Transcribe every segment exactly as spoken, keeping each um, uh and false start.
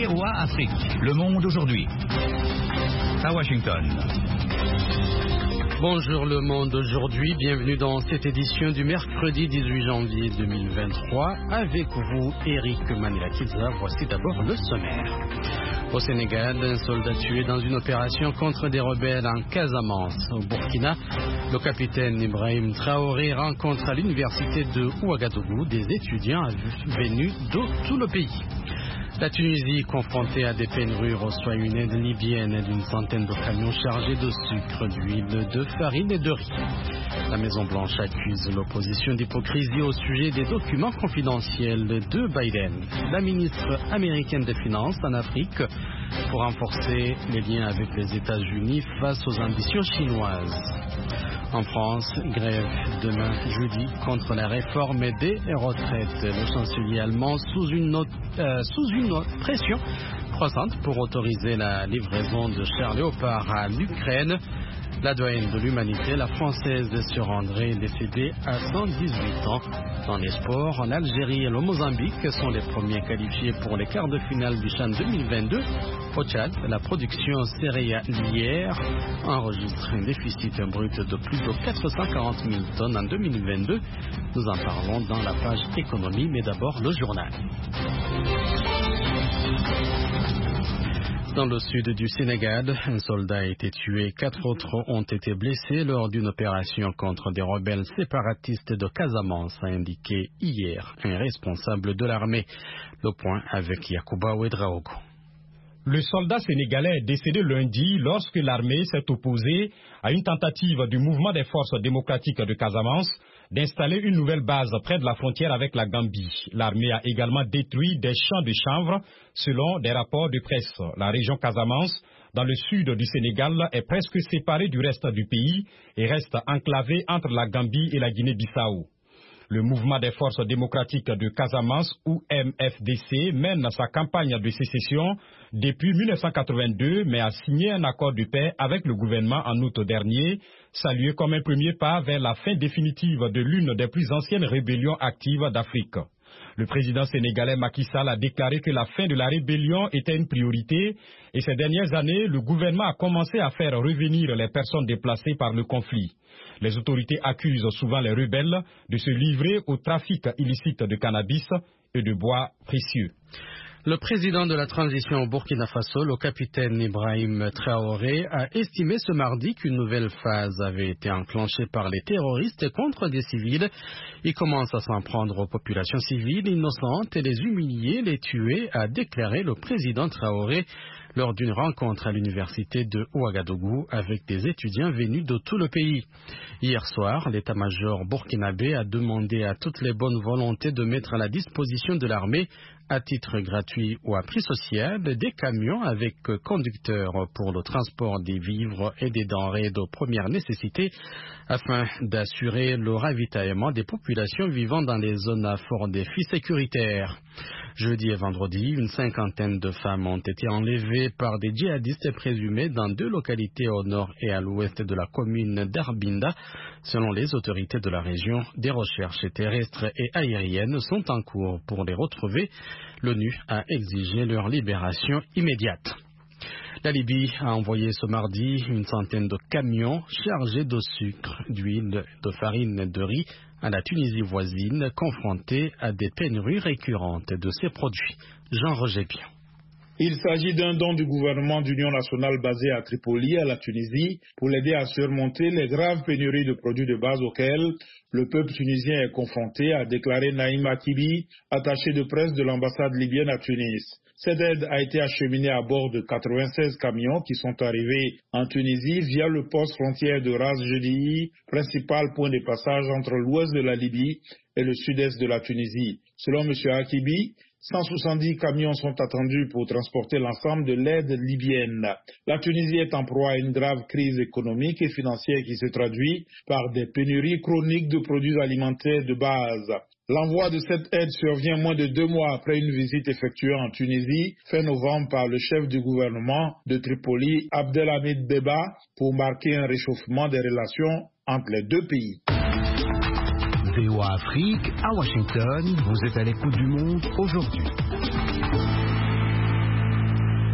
V O A Afrique, Le Monde aujourd'hui. À Washington. Bonjour Le Monde aujourd'hui, bienvenue dans cette édition du mercredi dix-huit janvier deux mille vingt-trois. Avec vous, Eric Manilakiza. Voici d'abord le sommaire. Au Sénégal, un soldat tué dans une opération contre des rebelles en Casamance. Au Burkina, le capitaine Ibrahim Traoré rencontre à l'université de Ouagadougou des étudiants venus de tout le pays. La Tunisie, confrontée à des pénuries, reçoit une aide libyenne d'une centaine de camions chargés de sucre, d'huile, de farine et de riz. La Maison-Blanche accuse l'opposition d'hypocrisie au sujet des documents confidentiels de Biden. La ministre américaine des Finances en Afrique pour renforcer les liens avec les États-Unis face aux ambitions chinoises. En France, grève demain jeudi contre la réforme des retraites. Le chancelier allemand sous une, autre, euh, sous une autre pression croissante pour autoriser la livraison de chars Léopard à l'Ukraine. La doyenne de l'humanité, la française se rendrait décédée à cent dix-huit ans. Dans les sports, l'Algérie et le Mozambique sont les premiers qualifiés pour les quarts de finale du CHAN deux mille vingt-deux. Au Tchad, la production céréalière enregistre un déficit brut de plus de quatre cent quarante mille tonnes en deux mille vingt-deux. Nous en parlons dans la page économie, mais d'abord le journal. Dans le sud du Sénégal, un soldat a été tué, quatre autres ont été blessés lors d'une opération contre des rebelles séparatistes de Casamance, a indiqué hier un responsable de l'armée. Le point avec Yacouba Ouedraogo. Le soldat sénégalais est décédé lundi lorsque l'armée s'est opposée à une tentative du mouvement des forces démocratiques de Casamance d'installer une nouvelle base près de la frontière avec la Gambie. L'armée a également détruit des champs de chanvre, selon des rapports de presse. La région Casamance, dans le sud du Sénégal, est presque séparée du reste du pays et reste enclavée entre la Gambie et la Guinée-Bissau. Le mouvement des forces démocratiques de Casamance, ou M F D C, mène sa campagne de sécession depuis mille neuf cent quatre-vingt-deux, mais a signé un accord de paix avec le gouvernement en août dernier, salué comme un premier pas vers la fin définitive de l'une des plus anciennes rébellions actives d'Afrique. Le président sénégalais Macky Sall a déclaré que la fin de la rébellion était une priorité et ces dernières années, le gouvernement a commencé à faire revenir les personnes déplacées par le conflit. Les autorités accusent souvent les rebelles de se livrer au trafic illicite de cannabis et de bois précieux. Le président de la transition au Burkina Faso, le capitaine Ibrahim Traoré, a estimé ce mardi qu'une nouvelle phase avait été enclenchée par les terroristes contre des civils. Ils commencent à s'en prendre aux populations civiles innocentes et les humilier, les tuer, a déclaré le président Traoré lors d'une rencontre à l'université de Ouagadougou avec des étudiants venus de tout le pays. Hier soir, l'état-major burkinabé a demandé à toutes les bonnes volontés de mettre à la disposition de l'armée, à titre gratuit ou à prix social, des camions avec conducteurs pour le transport des vivres et des denrées de première nécessité afin d'assurer le ravitaillement des populations vivant dans les zones à fort défi sécuritaire. Jeudi et vendredi, une cinquantaine de femmes ont été enlevées par des djihadistes présumés dans deux localités au nord et à l'ouest de la commune d'Arbinda. Selon les autorités de la région, des recherches terrestres et aériennes sont en cours pour les retrouver. L'ONU a exigé leur libération immédiate. La Libye a envoyé ce mardi une centaine de camions chargés de sucre, d'huile, de farine et de riz à la Tunisie voisine, confrontée à des pénuries récurrentes de ces produits. Jean-Roger Bion. Il s'agit d'un don du gouvernement d'union nationale basé à Tripoli, à la Tunisie, pour l'aider à surmonter les graves pénuries de produits de base auxquelles le peuple tunisien est confronté, a déclaré Naïm Akibi, attaché de presse de l'ambassade libyenne à Tunis. Cette aide a été acheminée à bord de quatre-vingt-seize camions qui sont arrivés en Tunisie via le poste frontière de Ras Jedi, principal point de passage entre l'ouest de la Libye et le sud-est de la Tunisie. Selon M. Akibi, cent soixante-dix camions sont attendus pour transporter l'ensemble de l'aide libyenne. La Tunisie est en proie à une grave crise économique et financière qui se traduit par des pénuries chroniques de produits alimentaires de base. L'envoi de cette aide survient moins de deux mois après une visite effectuée en Tunisie, fin novembre, par le chef du gouvernement de Tripoli, Abdelhamid Deba, pour marquer un réchauffement des relations entre les deux pays. V O A Afrique, à Washington, vous êtes à l'écoute du monde aujourd'hui.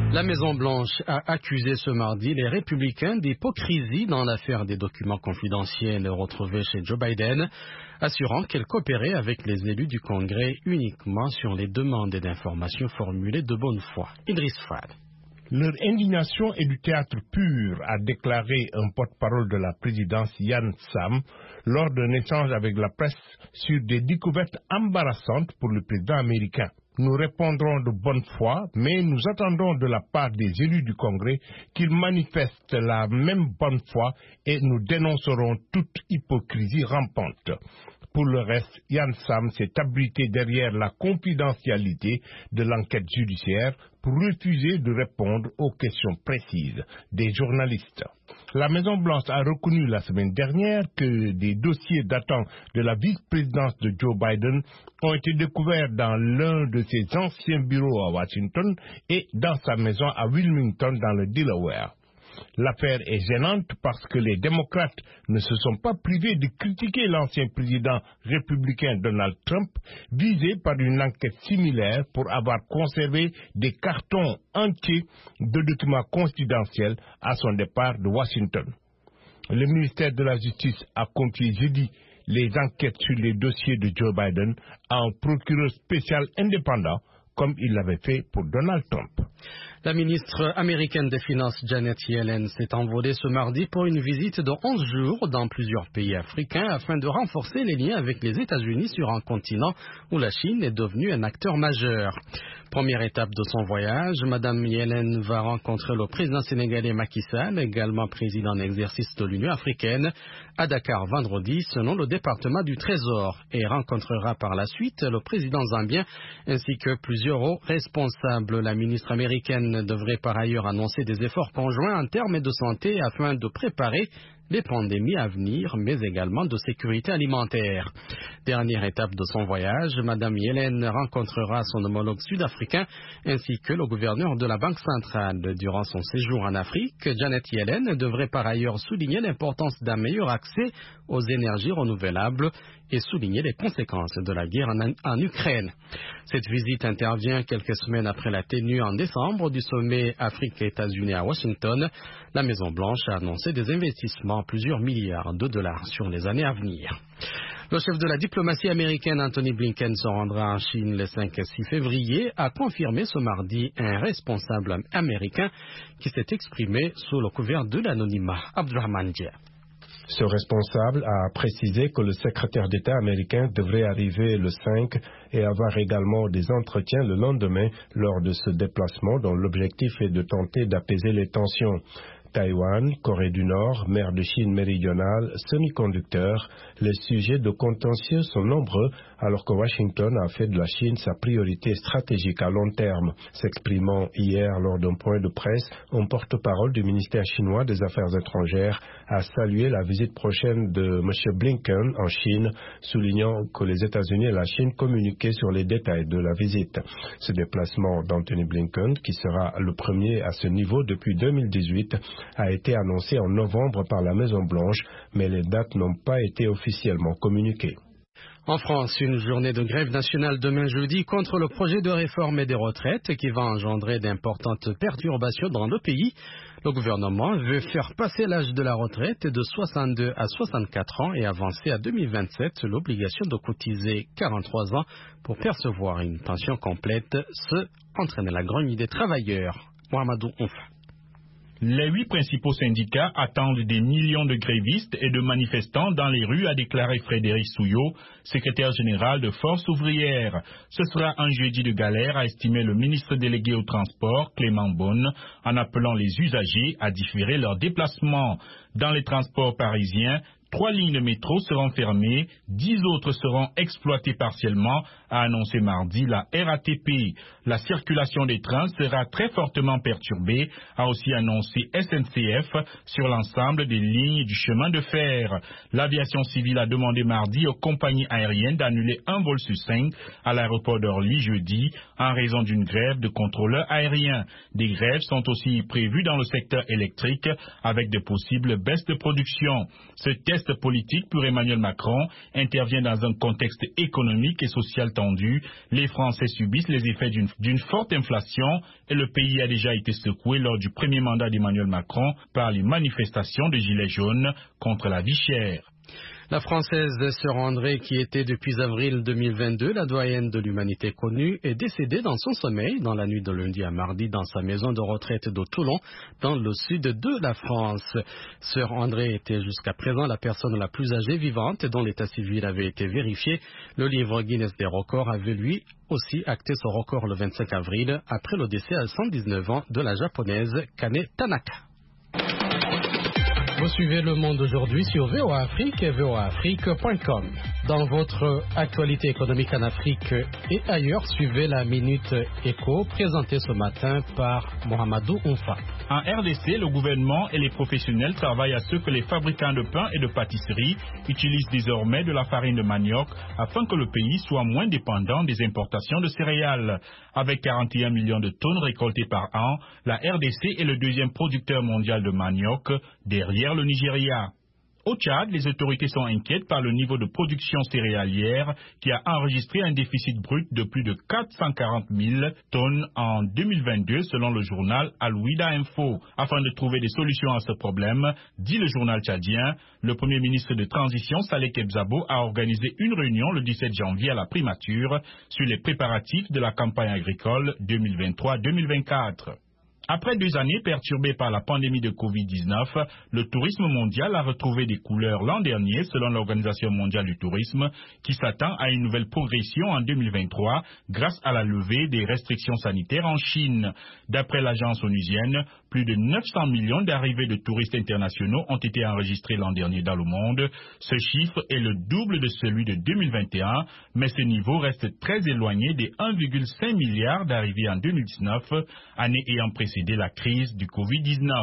La Maison-Blanche a accusé ce mardi les républicains d'hypocrisie dans l'affaire des documents confidentiels retrouvés chez Joe Biden, assurant qu'elle coopérait avec les élus du Congrès uniquement sur les demandes d'informations formulées de bonne foi. Idriss Fad. Leur indignation est du théâtre pur, a déclaré un porte-parole de la présidence Yann Sam lors d'un échange avec la presse sur des découvertes embarrassantes pour le président américain. Nous répondrons de bonne foi, mais nous attendons de la part des élus du Congrès qu'ils manifestent la même bonne foi et nous dénoncerons toute hypocrisie rampante. Pour le reste, Yann Sam s'est abrité derrière la confidentialité de l'enquête judiciaire pour refuser de répondre aux questions précises des journalistes. La Maison-Blanche a reconnu la semaine dernière que des dossiers datant de la vice-présidence de Joe Biden ont été découverts dans l'un de ses anciens bureaux à Washington et dans sa maison à Wilmington dans le Delaware. L'affaire est gênante parce que les démocrates ne se sont pas privés de critiquer l'ancien président républicain Donald Trump, visé par une enquête similaire pour avoir conservé des cartons entiers de documents confidentiels à son départ de Washington. Le ministère de la Justice a confié jeudi les enquêtes sur les dossiers de Joe Biden à un procureur spécial indépendant, comme il l'avait fait pour Donald Trump. La ministre américaine des Finances Janet Yellen s'est envolée ce mardi pour une visite de onze jours dans plusieurs pays africains afin de renforcer les liens avec les États-Unis sur un continent où la Chine est devenue un acteur majeur. Première étape de son voyage, Madame Yellen va rencontrer le président sénégalais Macky Sall, également président en exercice de l'Union africaine, à Dakar vendredi selon le département du Trésor, et rencontrera par la suite le président zambien ainsi que plusieurs hauts responsables. La ministre américaine devrait par ailleurs annoncer des efforts conjoints en termes de santé afin de préparer les pandémies à venir, mais également de sécurité alimentaire. Dernière étape de son voyage, Madame Yellen rencontrera son homologue sud-africain ainsi que le gouverneur de la Banque centrale. Durant son séjour en Afrique, Janet Yellen devrait par ailleurs souligner l'importance d'un meilleur accès aux énergies renouvelables et souligner les conséquences de la guerre en, en Ukraine. Cette visite intervient quelques semaines après la tenue en décembre du sommet Afrique-États-Unis à Washington. La Maison-Blanche a annoncé des investissements plusieurs milliards de dollars sur les années à venir. Le chef de la diplomatie américaine Anthony Blinken se rendra en Chine le cinq et six février, a confirmé ce mardi un responsable américain qui s'est exprimé sous le couvert de l'anonymat. Abdurrahman Dia. Ce responsable a précisé que le secrétaire d'État américain devrait arriver le cinq et avoir également des entretiens le lendemain lors de ce déplacement dont l'objectif est de tenter d'apaiser les tensions. Taïwan, Corée du Nord, mer de Chine méridionale, semi-conducteurs, les sujets de contentieux sont nombreux alors que Washington a fait de la Chine sa priorité stratégique à long terme. S'exprimant hier lors d'un point de presse, un porte-parole du ministère chinois des Affaires étrangères a salué la visite prochaine de M. Blinken en Chine, soulignant que les États-Unis et la Chine communiquaient sur les détails de la visite. Ce déplacement d'Anthony Blinken, qui sera le premier à ce niveau depuis deux mille dix-huit, a été annoncé en novembre par la Maison-Blanche, mais les dates n'ont pas été officiellement communiquées. En France, une journée de grève nationale demain jeudi contre le projet de réforme des retraites qui va engendrer d'importantes perturbations dans le pays. Le gouvernement veut faire passer l'âge de la retraite de soixante-deux à soixante-quatre ans et avancer à deux mille vingt-sept l'obligation de cotiser quarante-trois ans pour percevoir une pension complète. Ce entraîne la grogne des travailleurs. Mohamedou Onfa. Les huit principaux syndicats attendent des millions de grévistes et de manifestants dans les rues, a déclaré Frédéric Souillot, secrétaire général de Force ouvrière. Ce sera un jeudi de galère, a estimé le ministre délégué au transport, Clément Beaune, en appelant les usagers à différer leurs déplacements. Dans les transports parisiens, trois lignes de métro seront fermées, dix autres seront exploitées partiellement, a annoncé mardi la R A T P. La circulation des trains sera très fortement perturbée, a aussi annoncé S N C F sur l'ensemble des lignes du chemin de fer. L'aviation civile a demandé mardi aux compagnies aériennes d'annuler un vol sur cinq à l'aéroport d'Orly jeudi en raison d'une grève de contrôleurs aériens. Des grèves sont aussi prévues dans le secteur électrique avec de possibles baisses de production. Ce test geste politique pour Emmanuel Macron intervient dans un contexte économique et social tendu. Les Français subissent les effets d'une d'une forte inflation et le pays a déjà été secoué lors du premier mandat d'Emmanuel Macron par les manifestations de gilets jaunes contre la vie chère. La Française Sœur André, qui était depuis avril deux mille vingt-deux la doyenne de l'humanité connue, est décédée dans son sommeil dans la nuit de lundi à mardi dans sa maison de retraite de Toulon, dans le sud de la France. Sœur André était jusqu'à présent la personne la plus âgée vivante dont l'état civil avait été vérifié. Le livre Guinness des records avait lui aussi acté son record le vingt-cinq avril après le décès à cent dix-neuf ans de la japonaise Kane Tanaka. Vous suivez Le Monde aujourd'hui sur V O A Afrique et V O A Afrique point com. Dans votre actualité économique en Afrique et ailleurs, suivez la Minute Éco présentée ce matin par Mohamedou Oumfa. En R D C, le gouvernement et les professionnels travaillent à ce que les fabricants de pain et de pâtisserie utilisent désormais de la farine de manioc afin que le pays soit moins dépendant des importations de céréales. Avec quarante et un millions de tonnes récoltées par an, la R D C est le deuxième producteur mondial de manioc derrière le Nigeria. Au Tchad, les autorités sont inquiètes par le niveau de production céréalière qui a enregistré un déficit brut de plus de quatre cent quarante mille tonnes en deux mille vingt-deux selon le journal Al-Wida Info. Afin de trouver des solutions à ce problème, dit le journal tchadien, le premier ministre de transition Saleh Kebzabo a organisé une réunion le dix-sept janvier à la primature sur les préparatifs de la campagne agricole deux mille vingt-trois deux mille vingt-quatre. Après deux années perturbées par la pandémie de covid dix-neuf, le tourisme mondial a retrouvé des couleurs l'an dernier selon l'Organisation mondiale du tourisme qui s'attend à une nouvelle progression en deux mille vingt-trois grâce à la levée des restrictions sanitaires en Chine. D'après l'agence onusienne, plus de neuf cents millions d'arrivées de touristes internationaux ont été enregistrés l'an dernier dans le monde. Ce chiffre est le double de celui de deux mille vingt et un, mais ce niveau reste très éloigné des un virgule cinq milliard d'arrivées en deux mille dix-neuf, année ayant précédé la crise du covid dix-neuf.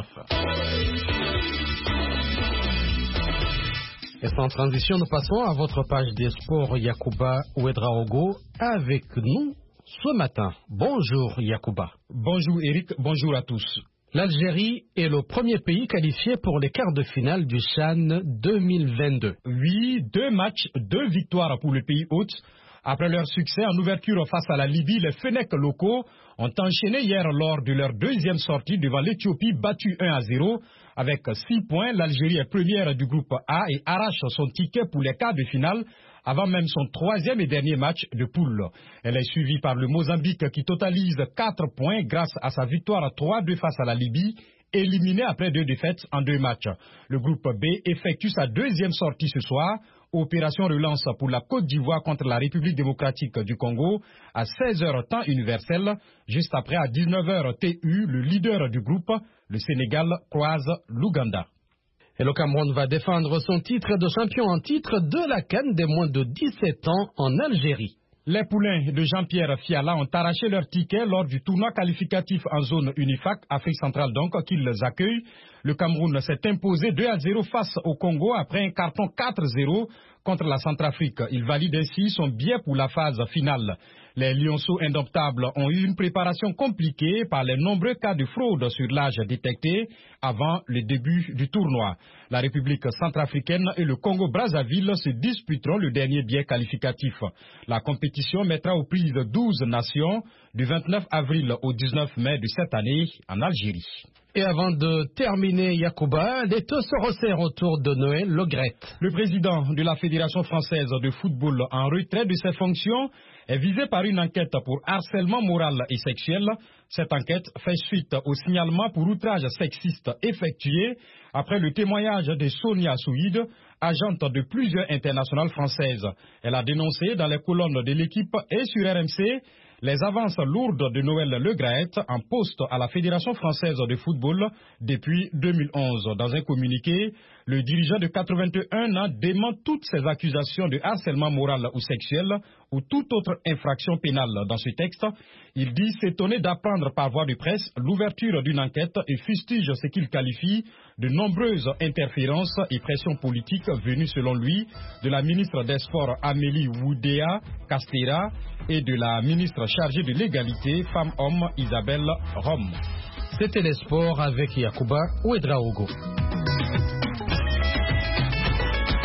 Et sans transition, nous passons à votre page des sports. Yacouba Ouedraogo avec nous ce matin. Bonjour Yacouba. Bonjour Eric, bonjour à tous. L'Algérie est le premier pays qualifié pour les quarts de finale du CHAN deux mille vingt-deux. Oui, deux matchs, deux victoires pour le pays hôte. Après leur succès en ouverture face à la Libye, les Fennecs locaux ont enchaîné hier lors de leur deuxième sortie devant l'Éthiopie battue un à zéro. Avec six points, l'Algérie est première du groupe A et arrache son ticket pour les quarts de finale avant même son troisième et dernier match de poule. Elle est suivie par le Mozambique qui totalise quatre points grâce à sa victoire trois à deux face à la Libye, éliminé après deux défaites en deux matchs. Le groupe B effectue sa deuxième sortie ce soir. Opération relance pour la Côte d'Ivoire contre la République démocratique du Congo à seize heures temps universel. Juste après à dix-neuf heures T U, le leader du groupe, le Sénégal, croise l'Ouganda. Et le Cameroun va défendre son titre de champion en titre de la CAN des moins de dix-sept ans en Algérie. Les poulains de Jean-Pierre Fiala ont arraché leur ticket lors du tournoi qualificatif en zone UNIFAC, Afrique centrale donc, qui les accueille. Le Cameroun s'est imposé deux à zéro face au Congo après un carton quatre zéro contre la Centrafrique. Il valide ainsi son billet pour la phase finale. Les Lionceaux indomptables ont eu une préparation compliquée par les nombreux cas de fraude sur l'âge détectés avant le début du tournoi. La République centrafricaine et le Congo-Brazzaville se disputeront le dernier billet qualificatif. La compétition mettra aux prises douze nations du vingt-neuf avril au dix-neuf mai de cette année en Algérie. Et avant de terminer, Yacouba, les taux se resserrent autour de Noël Le Graët. Le président de la Fédération française de football en retrait de ses fonctions est visé par une enquête pour harcèlement moral et sexuel. Cette enquête fait suite au signalement pour outrage sexiste effectué après le témoignage de Sonia Souïd, agente de plusieurs internationales françaises. Elle a dénoncé dans les colonnes de l'équipe et sur R M C les avances lourdes de Noël Le Graët en poste à la Fédération française de football depuis deux mille onze. Dans un communiqué, le dirigeant de quatre-vingt-un ans dément toutes ces accusations de harcèlement moral ou sexuel ou toute autre infraction pénale. Dans ce texte, il dit s'étonner d'apprendre par voie de presse l'ouverture d'une enquête et fustige ce qu'il qualifie de nombreuses interférences et pressions politiques venues selon lui de la ministre des Sports Amélie Oudéa Castéra et de la ministre chargée de l'égalité femmes-hommes Isabelle Rome. C'était les sports avec Yacouba Ouedraogo.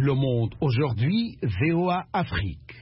Le Monde aujourd'hui, V O A Afrique.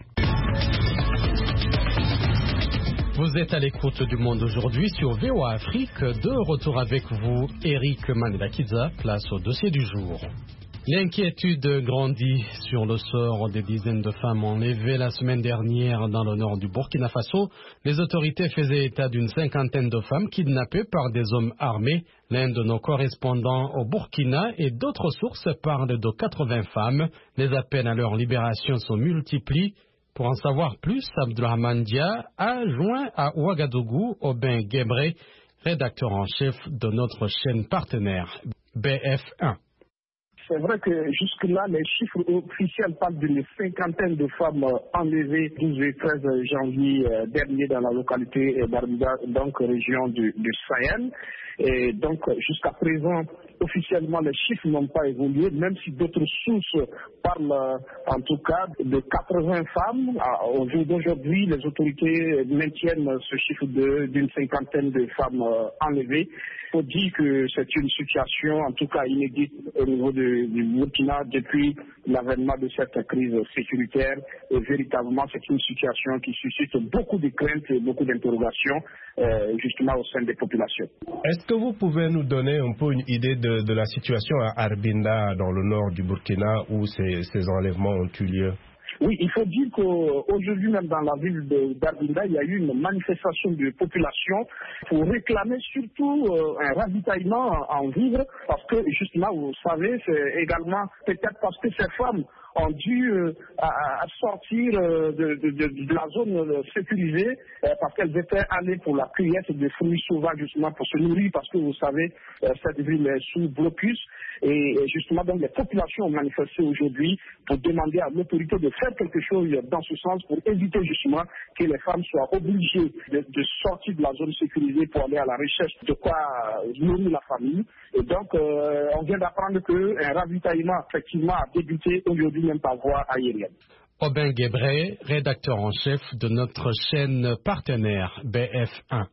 Vous êtes à l'écoute du Monde aujourd'hui sur V O A Afrique. De retour avec vous, Eric Manelakiza, place au dossier du jour. L'inquiétude grandit sur le sort des dizaines de femmes enlevées la semaine dernière dans le nord du Burkina Faso. Les autorités faisaient état d'une cinquantaine de femmes kidnappées par des hommes armés. L'un de nos correspondants au Burkina et d'autres sources parlent de quatre-vingts femmes. Les appels à leur libération se multiplient. Pour en savoir plus, Abdulrahman Dia a joint à Ouagadougou Aubin Guébré, rédacteur en chef de notre chaîne partenaire B F un. C'est vrai que jusque-là, les chiffres officiels parlent d'une cinquantaine de femmes enlevées douze et treize janvier dernier dans la localité d'Armida, donc région du, du Sahel. Et donc, jusqu'à présent, officiellement, les chiffres n'ont pas évolué, même si d'autres sources parlent, en tout cas, de quatre-vingts femmes. Au jour d'aujourd'hui, les autorités maintiennent ce chiffre de, d'une cinquantaine de femmes enlevées. Il faut dire que c'est une situation, en tout cas, inédite au niveau de, du Burkina depuis l'avènement de cette crise sécuritaire. Et véritablement, c'est une situation qui suscite beaucoup de craintes et beaucoup d'interrogations, euh, justement, au sein des populations. Est-ce que vous pouvez nous donner un peu une idée de, de la situation à Arbinda, dans le nord du Burkina, où ces, ces enlèvements ont eu lieu? Oui, il faut dire qu'aujourd'hui même dans la ville d'Arbinda, il y a eu une manifestation de population pour réclamer surtout euh, un ravitaillement en vivres, parce que justement, vous savez, c'est également peut-être parce que ces femmes ont dû euh, à, à sortir euh, de, de, de, de la zone euh, sécurisée euh, parce qu'elles étaient allées pour la cueillette de fruits sauvages justement pour se nourrir, parce que vous savez, euh, cette ville est sous blocus. Et justement, donc, les populations ont manifesté aujourd'hui pour demander à l'autorité de faire quelque chose dans ce sens pour éviter justement que les femmes soient obligées de, de sortir de la zone sécurisée pour aller à la recherche de quoi nourrir la famille. Et donc, euh, on vient d'apprendre qu'un ravitaillement, effectivement, a débuté aujourd'hui même par voie aérienne. Aubin Guébré, rédacteur en chef de notre chaîne partenaire B F un.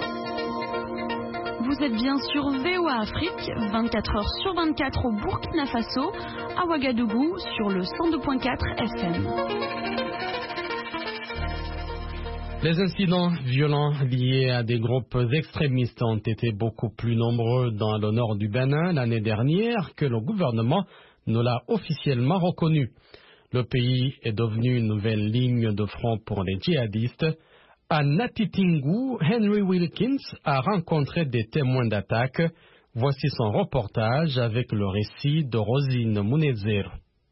Vous êtes bien sur V O A Afrique, vingt-quatre heures sur vingt-quatre au Burkina Faso, à Ouagadougou sur le cent deux virgule quatre F M. Les incidents violents liés à des groupes extrémistes ont été beaucoup plus nombreux dans le nord du Bénin l'année dernière que le gouvernement ne l'a officiellement reconnu. Le pays est devenu une nouvelle ligne de front pour les djihadistes. À Natitingou, Henry Wilkins a rencontré des témoins d'attaque. Voici son reportage avec le récit de Rosine Mounezir.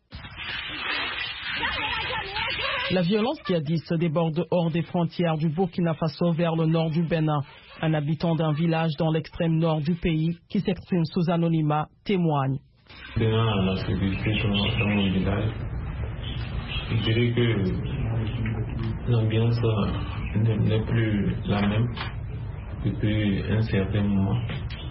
La violence djihadiste déborde hors des frontières du Burkina Faso vers le nord du Bénin. Un habitant d'un village dans l'extrême nord du pays qui s'exprime sous anonymat témoigne. Dans la sécurité dans mon village, je dirais que l'ambiance n'est plus la même depuis un certain moment.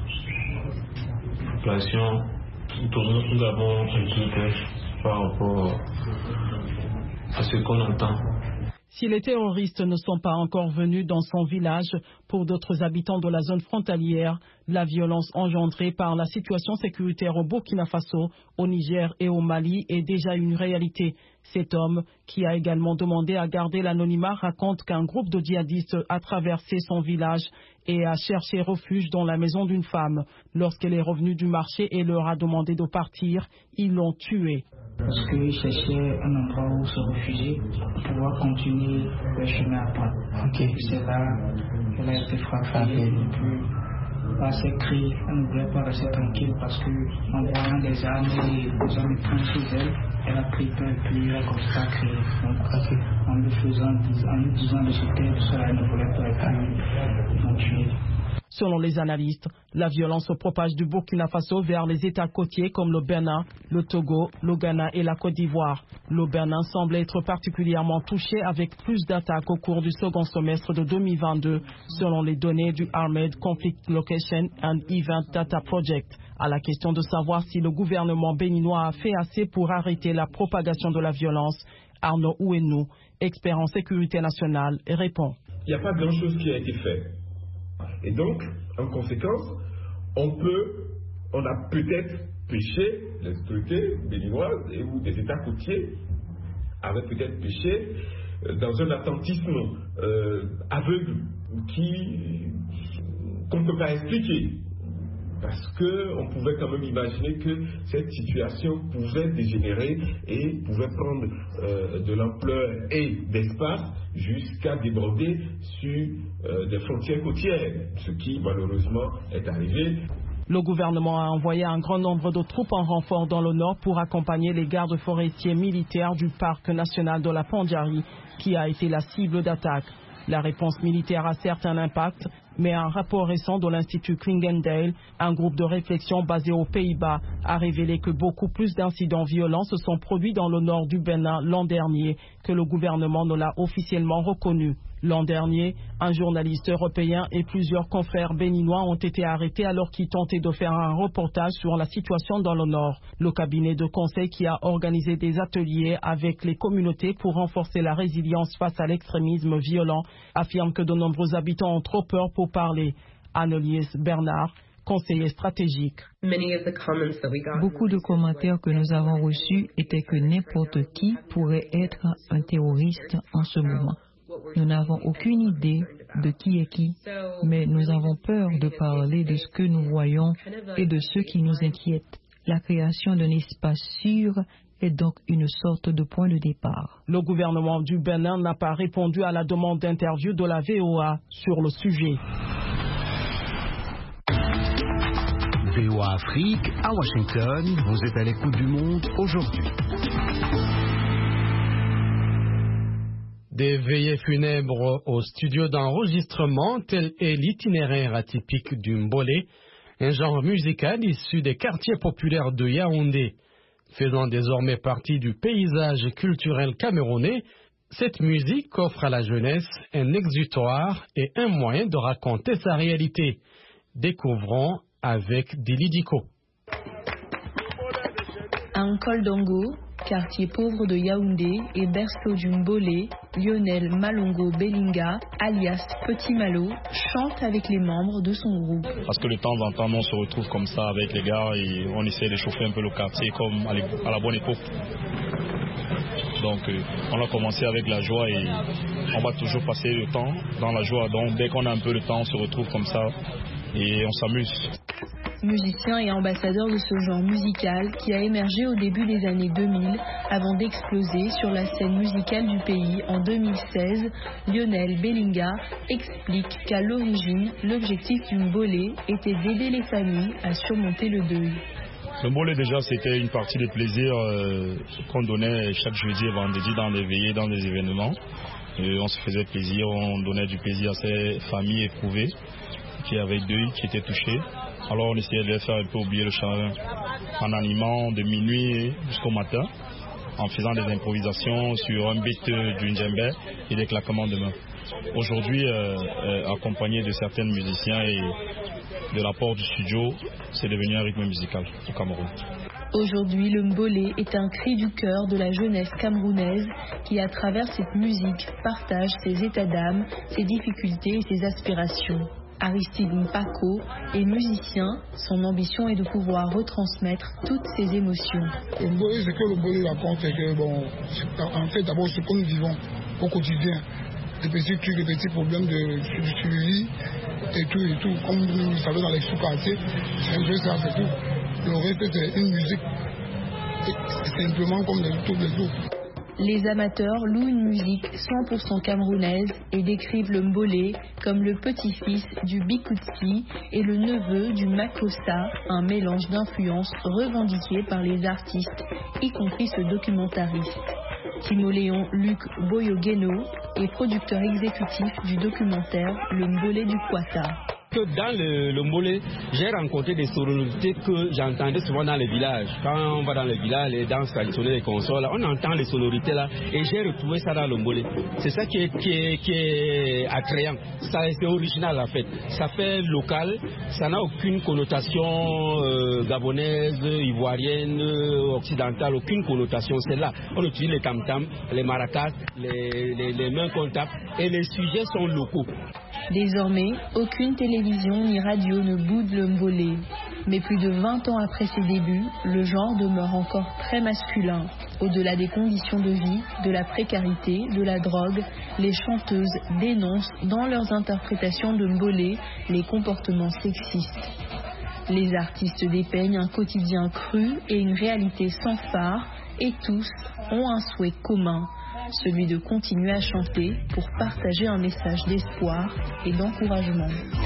La population, nous avons un peu peur par rapport à ce qu'on entend. Si les terroristes ne sont pas encore venus dans son village, pour d'autres habitants de la zone frontalière, la violence engendrée par la situation sécuritaire au Burkina Faso, au Niger et au Mali est déjà une réalité. Cet homme, qui a également demandé à garder l'anonymat, raconte qu'un groupe de djihadistes a traversé son village et a cherché refuge dans la maison d'une femme. Lorsqu'elle est revenue du marché et leur a demandé de partir, ils l'ont tuée. Parce qu'ils cherchaient un endroit où se réfugier pour pouvoir continuer le chemin après. Okay. C'est là qu'elle a été frappée. Et puis, par ses cris, elle ne voulait pas rester tranquille parce qu'en voyant des armes et des hommes étranges chez elle, elle a pris peur et puis elle a commencé à crier. Donc, okay. en lui faisant, en lui disant de se taire, de cela, elle ne voulait pas être ils l'ont tué. Selon les analystes, la violence se propage du Burkina Faso vers les États côtiers comme le Bénin, le Togo, le Ghana et la Côte d'Ivoire. Le Bénin semble être particulièrement touché avec plus d'attaques au cours du second semestre de deux mille vingt-deux, selon les données du Armed Conflict Location and Event Data Project. À la question de savoir si le gouvernement béninois a fait assez pour arrêter la propagation de la violence, Arnaud Ouenou, expert en sécurité nationale, répond. Il n'y a pas grand-chose qui a été fait. Et donc, en conséquence, on peut on a peut-être pêché, les autorités béninoises et ou des États côtiers avaient peut-être pêché dans un attentisme euh, aveugle qui qu'on ne peut pas expliquer. Parce qu'on pouvait quand même imaginer que cette situation pouvait dégénérer et pouvait prendre euh, de l'ampleur et d'espace jusqu'à déborder sur euh, des frontières côtières, ce qui malheureusement est arrivé. Le gouvernement a envoyé un grand nombre de troupes en renfort dans le nord pour accompagner les gardes forestiers militaires du parc national de la Pandjari, qui a été la cible d'attaque. La réponse militaire a certes un impact, mais un rapport récent de l'Institut Klingendale, un groupe de réflexion basé aux Pays-Bas, a révélé que beaucoup plus d'incidents violents se sont produits dans le nord du Bénin l'an dernier, que le gouvernement ne l'a officiellement reconnu. L'an dernier, un journaliste européen et plusieurs confrères béninois ont été arrêtés alors qu'ils tentaient de faire un reportage sur la situation dans le Nord. Le cabinet de conseil qui a organisé des ateliers avec les communautés pour renforcer la résilience face à l'extrémisme violent affirme que de nombreux habitants ont trop peur pour parler. Annelies Bernard, conseiller stratégique. Beaucoup de commentaires que nous avons reçus étaient que n'importe qui pourrait être un terroriste en ce moment. Nous n'avons aucune idée de qui est qui, mais nous avons peur de parler de ce que nous voyons et de ce qui nous inquiète. La création d'un espace sûr est donc une sorte de point de départ. Le gouvernement du Bénin n'a pas répondu à la demande d'interview de la V O A sur le sujet. V O A Afrique, à Washington, vous êtes à l'écoute du monde aujourd'hui. Des veillées funèbres au studio d'enregistrement, tel est l'itinéraire atypique du Mbolé, un genre musical issu des quartiers populaires de Yaoundé. Faisant désormais partie du paysage culturel camerounais, cette musique offre à la jeunesse un exutoire et un moyen de raconter sa réalité. Découvrons avec Dili Diko. À Nkoldongo, quartier pauvre de Yaoundé et berceau du Mbolé, Lionel Malongo Belinga, alias Petit Malo, chante avec les membres de son groupe. Parce que de temps en temps, on se retrouve comme ça avec les gars et on essaie de chauffer un peu le quartier comme à la bonne époque. Donc euh, on a commencé avec la joie et on va toujours passer le temps dans la joie. Donc dès qu'on a un peu de temps, on se retrouve comme ça et on s'amuse. Musicien et ambassadeur de ce genre musical qui a émergé au début des années deux mille avant d'exploser sur la scène musicale du pays en deux mille seize, Lionel Belinga explique qu'à l'origine, l'objectif du Mbolé était d'aider les familles à surmonter le deuil. Le Mbolé déjà c'était une partie de plaisir euh, qu'on donnait chaque jeudi et vendredi dans les veillées, dans les événements. Et on se faisait plaisir, on donnait du plaisir à ces familles éprouvées qui avaient deuil, qui étaient touchées. Alors on essayait de les faire un peu oublier le chagrin en animant de minuit jusqu'au matin, en faisant des improvisations sur un beat du djembé et des claquements de mains. Aujourd'hui, euh, euh, accompagné de certains musiciens et de l'apport du studio, c'est devenu un rythme musical au Cameroun. Aujourd'hui, le Mbolé est un cri du cœur de la jeunesse camerounaise qui, à travers cette musique, partage ses états d'âme, ses difficultés et ses aspirations. Aristide Mpako est musicien. Son ambition est de pouvoir retransmettre toutes ses émotions. Le Mbolé, ce que le Mbolé raconte, c'est que, bon, en fait, d'abord, ce que nous vivons au quotidien, des petits trucs, des petits problèmes de suivi et tout, et tout. Comme vous savez, dans les sous-quartiers, c'est un peu ça, c'est tout. Le reste, c'est une musique, c'est simplement comme de tous les autres. Les amateurs louent une musique cent pour cent camerounaise et décrivent le Mbolé comme le petit-fils du Bikutsi et le neveu du Makossa, un mélange d'influences revendiquées par les artistes, y compris ce documentariste. Timoléon Luc Boyogeno est producteur exécutif du documentaire Le Mbolé du Kwata. Que dans le, le Mbolé, j'ai rencontré des sonorités que j'entendais souvent dans les villages. Quand on va dans les villages, les danses traditionnelles, les consoles, on entend les sonorités là, et j'ai retrouvé ça dans le Mbolé. C'est ça qui est, qui est, qui est attrayant. Ça, c'est original en fait. Ça fait local, ça n'a aucune connotation euh, gabonaise, ivoirienne, occidentale, aucune connotation. C'est là. On utilise les tam-tams, les maracas, les, les, les mains qu'on tape, et les sujets sont locaux. Désormais, aucune télévision ni radio ne boude le Mbolé. Mais plus de vingt ans après ses débuts, le genre demeure encore très masculin. Au-delà des conditions de vie, de la précarité, de la drogue, les chanteuses dénoncent dans leurs interprétations de Mbolé les comportements sexistes. Les artistes dépeignent un quotidien cru et une réalité sans phare, et tous ont un souhait commun, celui de continuer à chanter pour partager un message d'espoir et d'encouragement.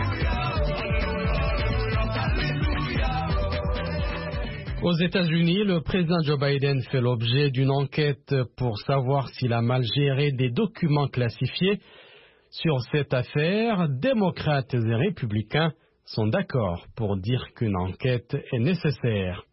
Aux États-Unis, le président Joe Biden fait l'objet d'une enquête pour savoir s'il a mal géré des documents classifiés. Sur cette affaire, démocrates et républicains sont d'accord pour dire qu'une enquête est nécessaire.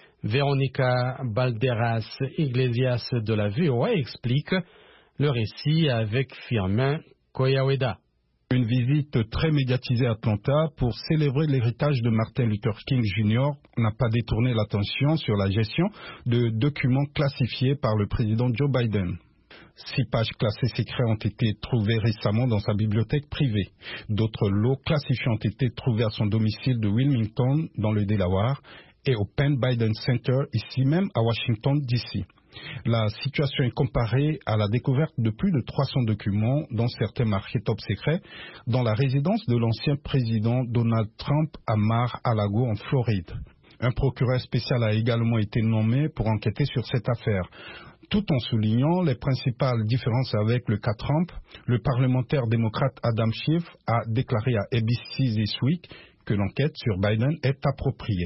Véronica Balderas Iglesias de la V O A explique le récit avec Firmin Koyaweda. Une visite très médiatisée à Atlanta pour célébrer l'héritage de Martin Luther King junior n'a pas détourné l'attention sur la gestion de documents classifiés par le président Joe Biden. Six pages classées secrets ont été trouvées récemment dans sa bibliothèque privée. D'autres lots classifiés ont été trouvés à son domicile de Wilmington, dans le Delaware, et au Penn Biden Center, ici même à Washington, D C La situation est comparée à la découverte de plus de trois cents documents, dont certains marqués top secret, dans la résidence de l'ancien président Donald Trump à Mar-a-Lago en Floride. Un procureur spécial a également été nommé pour enquêter sur cette affaire. Tout en soulignant les principales différences avec le cas Trump, le parlementaire démocrate Adam Schiff a déclaré à A B C This Week que l'enquête sur Biden est appropriée.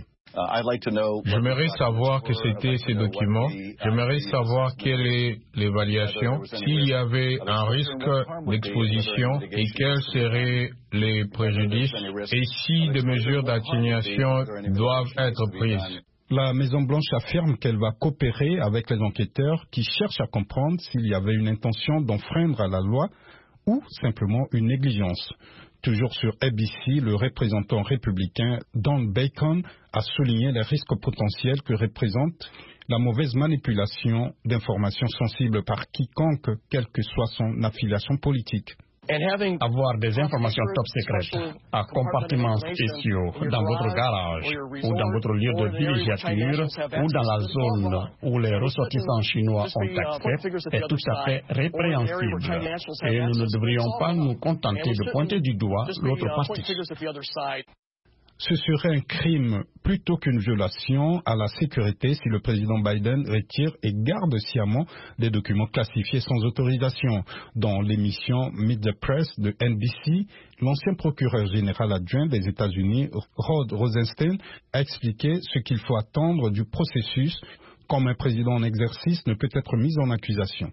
J'aimerais savoir que c'était ces documents. J'aimerais savoir quelle est l'évaluation, s'il y avait un risque d'exposition et quels seraient les préjudices et si des mesures d'atténuation doivent être prises. La Maison-Blanche affirme qu'elle va coopérer avec les enquêteurs qui cherchent à comprendre s'il y avait une intention d'enfreindre à la loi ou simplement une négligence. Toujours sur A B C, le représentant républicain Don Bacon a souligné les risques potentiels que représente la mauvaise manipulation d'informations sensibles par quiconque, quelle que soit son affiliation politique. Avoir des informations top secrètes à compartiments spéciaux dans votre garage ou dans votre lieu de villégiature ou dans la zone où les ressortissants chinois ont accès est tout à fait répréhensible. Et nous ne devrions pas nous contenter de pointer du doigt l'autre partie. Ce serait un crime plutôt qu'une violation à la sécurité si le président Biden retire et garde sciemment des documents classifiés sans autorisation. Dans l'émission Meet the Press de N B C, l'ancien procureur général adjoint des États-Unis, Rod Rosenstein, a expliqué ce qu'il faut attendre du processus, comme un président en exercice ne peut être mis en accusation.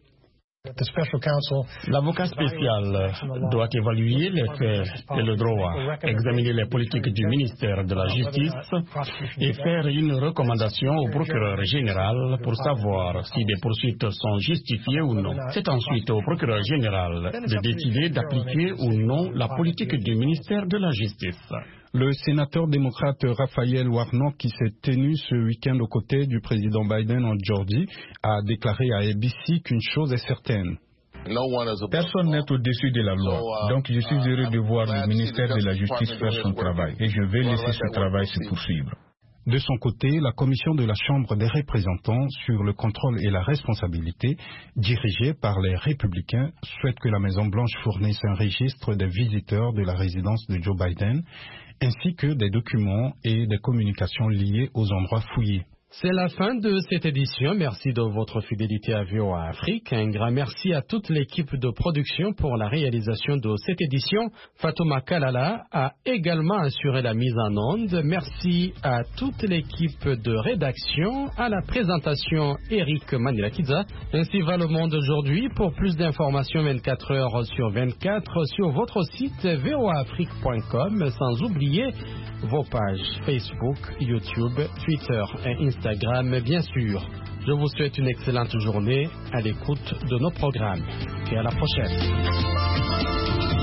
L'avocat spécial doit évaluer les faits et le droit, examiner les politiques du ministère de la Justice et faire une recommandation au procureur général pour savoir si des poursuites sont justifiées ou non. C'est ensuite au procureur général de décider d'appliquer ou non la politique du ministère de la Justice. Le sénateur démocrate Raphaël Warnock, qui s'est tenu ce week-end aux côtés du président Biden en Georgie, a déclaré à A B C qu'une chose est certaine. Personne n'est au-dessus de la loi, donc je suis heureux de voir le ministère de la Justice faire son travail et je vais laisser ce travail se poursuivre. De son côté, la commission de la Chambre des représentants sur le contrôle et la responsabilité, dirigée par les républicains, souhaite que la Maison-Blanche fournisse un registre des visiteurs de la résidence de Joe Biden, ainsi que des documents et des communications liées aux endroits fouillés. C'est la fin de cette édition. Merci de votre fidélité à V O A Afrique. Un grand merci à toute l'équipe de production pour la réalisation de cette édition. Fatouma Kalala a également assuré la mise en onde. Merci à toute l'équipe de rédaction. À la présentation, Eric Manilakidza. Ainsi va le monde aujourd'hui. Pour plus d'informations vingt-quatre heures sur vingt-quatre sur votre site v o a afrique point com, sans oublier vos pages Facebook, YouTube, Twitter et Instagram, bien sûr. Je vous souhaite une excellente journée à l'écoute de nos programmes. Et à la prochaine.